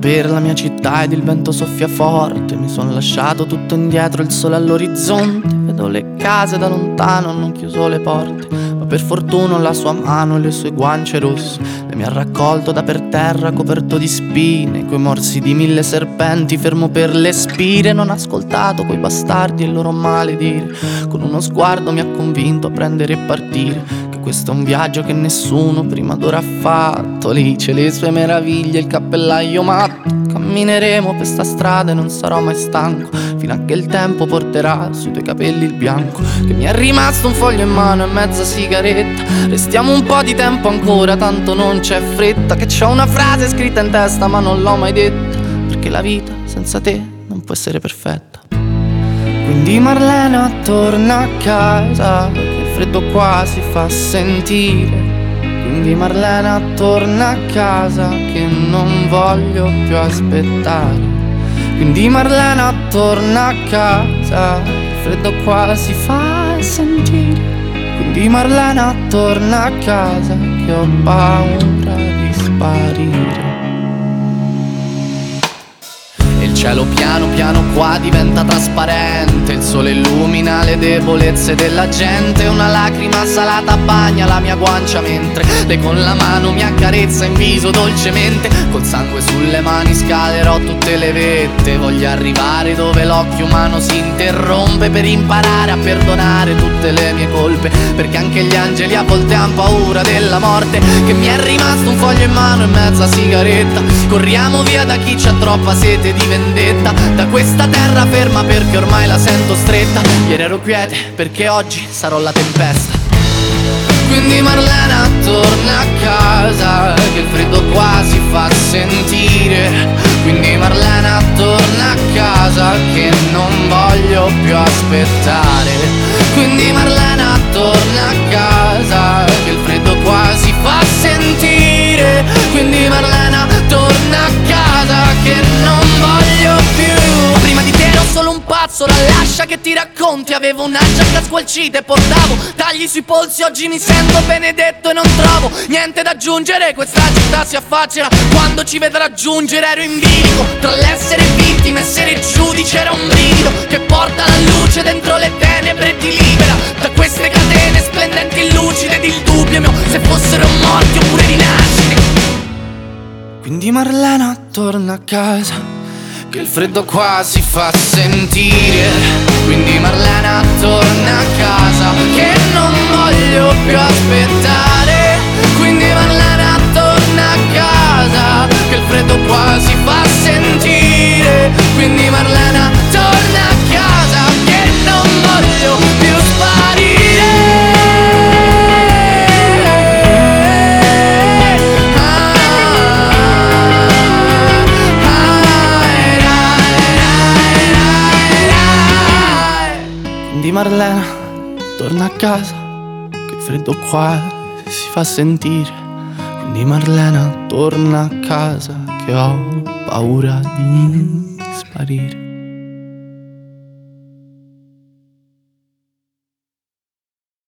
per la mia città ed il vento soffia forte. Mi son lasciato tutto indietro, il sole all'orizzonte. Vedo le case da lontano, hanno chiuso le porte, ma per fortuna la sua mano e le sue guance rosse. Lei mi ha raccolto da per terra coperto di spine, coi morsi di 1000 serpenti, fermo per le spire. Non ho ascoltato quei bastardi e il loro maledire. Con uno sguardo mi ha convinto a prendere e partire, che questo è un viaggio che nessuno prima d'ora ha fatto. Lì c'è le sue meraviglie, il cappellaio matto. Cammineremo per sta strada e non sarò mai stanco, fino a che il tempo porterà sui tuoi capelli il bianco. Che mi è rimasto un foglio in mano e mezza sigaretta. Restiamo un po' di tempo ancora, tanto non c'è fretta. Che c'ho una frase scritta in testa ma non l'ho mai detta, perché la vita senza te non può essere perfetta. Quindi Marlena torna a casa, che il freddo qua si fa sentire. Quindi Marlena torna a casa, che non voglio più aspettare. Quindi Marlena torna a casa, il freddo qua si fa sentire. Quindi Marlena torna a casa, che ho paura di sparire. Il cielo piano piano qua diventa trasparente, il sole illumina le debolezze della gente. Una lacrima salata bagna la mia guancia mentre lei con la mano mi accarezza in viso dolcemente. Col sangue sulle mani scalerò tutte le vette, voglio arrivare dove l'occhio umano si interrompe, per imparare a perdonare tutte le mie colpe, perché anche gli angeli a volte han paura della morte. Che mi è rimasto un foglio in mano e mezza sigaretta. Corriamo via da chi c'ha troppa sete di vendetta, da questa terra ferma perché ormai la sento stretta. Ieri ero quiete perché oggi sarò la tempesta. Quindi Marlena torna a casa, che il freddo qua si fa sentire. Quindi Marlena torna a casa, che non voglio più aspettare. Quindi Marlena torna a casa, che il freddo qua si fa sentire. Quindi Marlena torna a casa, che non voglio più. Prima di te ero solo un pazzo, la lascia che ti racconti. Avevo una giacca squalcita e portavo tagli sui polsi. Oggi mi sento benedetto e non trovo niente da aggiungere. Questa città si affaccerà quando ci vedrà giungere. Ero in bilico tra l'essere vittima e essere giudice. Era un brivido che porta la luce dentro le tenebre e ti libera da queste catene splendenti e lucide. Ed il dubbio mio se fossero morti oppure rinascite. Quindi Marlena torna a casa, che il freddo qua si fa sentire. Quindi Marlena torna a casa, che non voglio più aspettare. Quindi Marlena torna a casa, che il freddo qua si fa sentire. Quindi Marlena torna a casa, che non voglio più sparire. Quindi Marlena torna a casa, che il freddo qua si fa sentire. Quindi Marlena torna a casa, che ho paura di sparire.